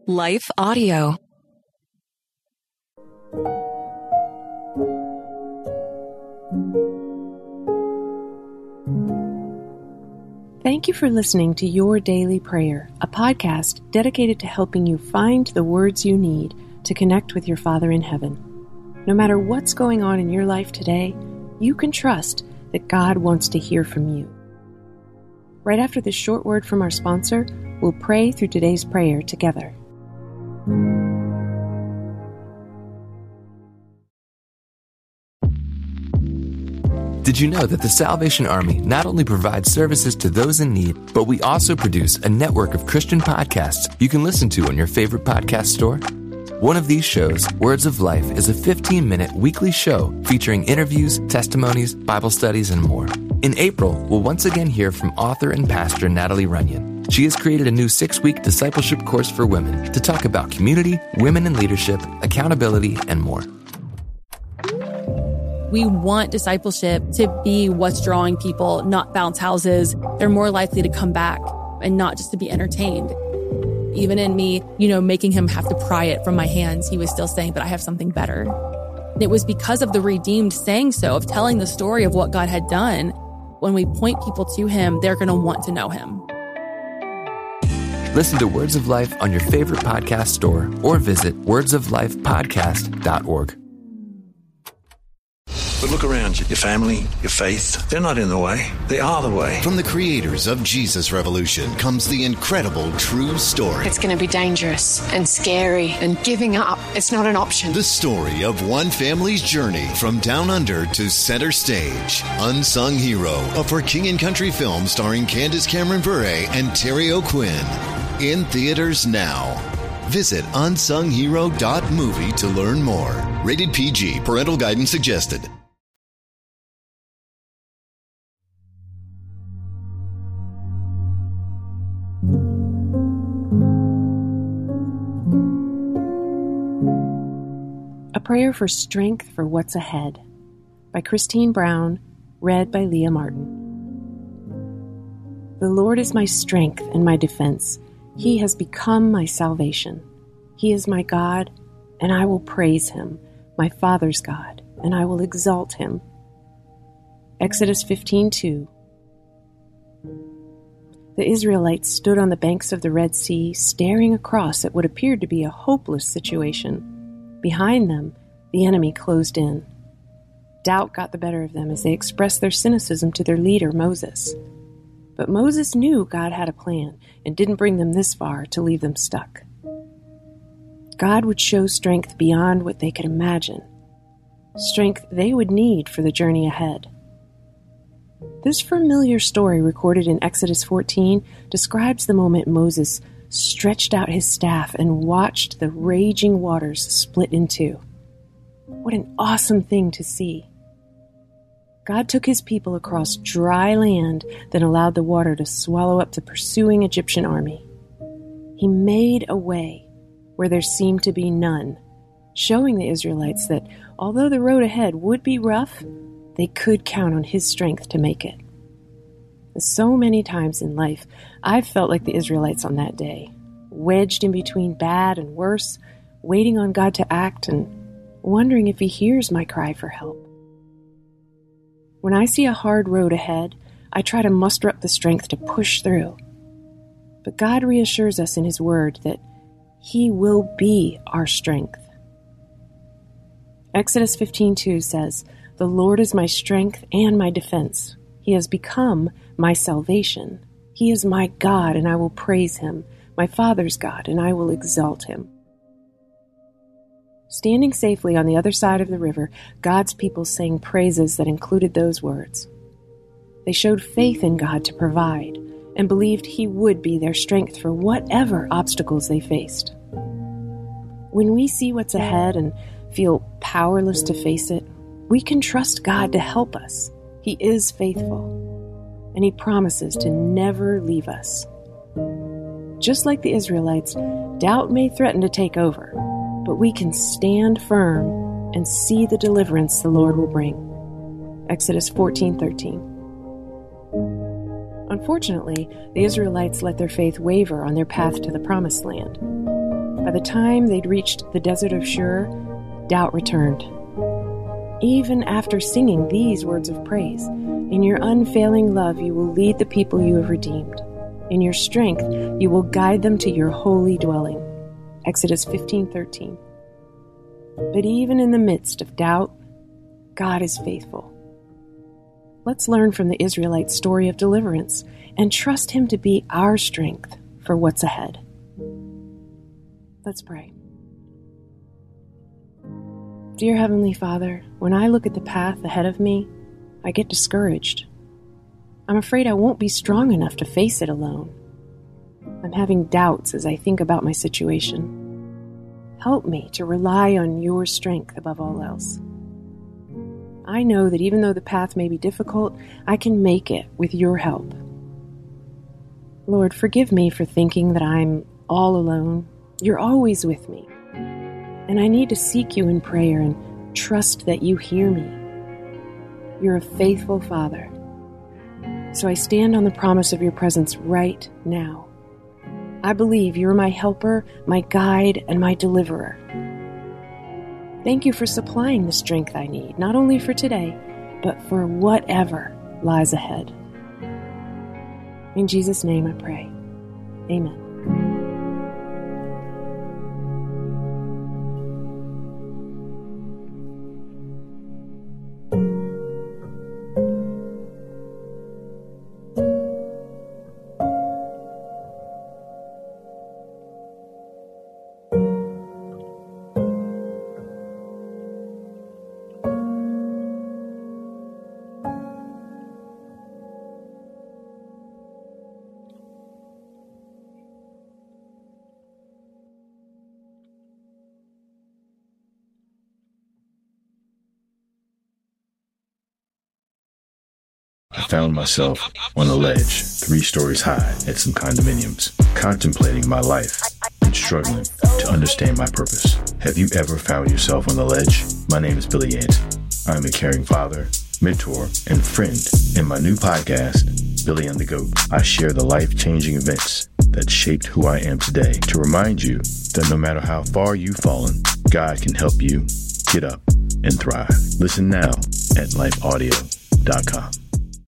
Life Audio. Thank you for listening to Your Daily Prayer, a podcast dedicated to helping you find the words you need to connect with your Father in heaven. No matter what's going on in your life today, you can trust that God wants to hear from you. Right after this short word from our sponsor, we'll pray through today's prayer together. Did you know that the Salvation Army not only provides services to those in need, but we also produce a network of Christian podcasts you can listen to on your favorite podcast store? One of these shows, Words of Life, is a 15-minute weekly show featuring interviews, testimonies, Bible studies, and more. In April, we'll once again hear from author and pastor Natalie Runyon. She has created a new 6-week discipleship course for women to talk about community, women in leadership, accountability, and more. We want discipleship to be what's drawing people, not bounce houses. They're more likely to come back and not just to be entertained. Even in me, making him have to pry it from my hands, he was still saying, but I have something better. And it was because of the redeemed saying so, of telling the story of what God had done. When we point people to him, they're going to want to know him. Listen to Words of Life on your favorite podcast store or visit wordsoflifepodcast.org. But look around you. Your family, your faith, they're not in the way. They are the way. From the creators of Jesus Revolution comes the incredible true story. It's going to be dangerous and scary, and giving up, it's not an option. The story of one family's journey from down under to center stage. Unsung Hero, a For King and Country film starring Candace Cameron Bure and Terry O'Quinn. In theaters now. Visit unsunghero.movie to learn more. Rated PG. Parental guidance suggested. A Prayer for Strength for What's Ahead by Christine Brown, read by Leah Martin. The Lord is my strength and my defense. He has become my salvation. He is my God, and I will praise him, my Father's God, and I will exalt him. Exodus 15:2. The Israelites stood on the banks of the Red Sea, staring across at what appeared to be a hopeless situation. Behind them, the enemy closed in. Doubt got the better of them as they expressed their cynicism to their leader, Moses. But Moses knew God had a plan and didn't bring them this far to leave them stuck. God would show strength beyond what they could imagine, strength they would need for the journey ahead. This familiar story recorded in Exodus 14 describes the moment Moses stretched out his staff and watched the raging waters split in two. What an awesome thing to see. God took his people across dry land, then allowed the water to swallow up the pursuing Egyptian army. He made a way where there seemed to be none, showing the Israelites that although the road ahead would be rough, they could count on his strength to make it. So many times in life, I've felt like the Israelites on that day, wedged in between bad and worse, waiting on God to act and wondering if he hears my cry for help. When I see a hard road ahead, I try to muster up the strength to push through. But God reassures us in his word that he will be our strength. Exodus 15:2 says, "The Lord is my strength and my defense. He has become my salvation. He is my God, and I will praise him, my Father's God, and I will exalt him." Standing safely on the other side of the river, God's people sang praises that included those words. They showed faith in God to provide and believed he would be their strength for whatever obstacles they faced. When we see what's ahead and feel powerless to face it, we can trust God to help us. He is faithful, and he promises to never leave us. Just like the Israelites, doubt may threaten to take over, but we can stand firm and see the deliverance the Lord will bring. Exodus 14:13. Unfortunately, the Israelites let their faith waver on their path to the Promised Land. By the time they'd reached the desert of Shur, doubt returned. Even after singing these words of praise, in your unfailing love you will lead the people you have redeemed. In your strength you will guide them to your holy dwelling. Exodus 15:13. But even in the midst of doubt, God is faithful. Let's learn from the Israelites' story of deliverance and trust Him to be our strength for what's ahead. Let's pray. Dear Heavenly Father, when I look at the path ahead of me, I get discouraged. I'm afraid I won't be strong enough to face it alone. I'm having doubts as I think about my situation. Help me to rely on your strength above all else. I know that even though the path may be difficult, I can make it with your help. Lord, forgive me for thinking that I'm all alone. You're always with me. And I need to seek you in prayer and trust that you hear me. You're a faithful Father. So I stand on the promise of your presence right now. I believe you're my helper, my guide, and my deliverer. Thank you for supplying the strength I need, not only for today, but for whatever lies ahead. In Jesus' name I pray. Amen. I found myself on a ledge, 3 stories high at some condominiums, contemplating my life and struggling to understand my purpose. Have you ever found yourself on the ledge? My name is Billy Yant. I'm a caring father, mentor, and friend. In my new podcast, Billy and the Goat, I share the life-changing events that shaped who I am today to remind you that no matter how far you've fallen, God can help you get up and thrive. Listen now at lifeaudio.com.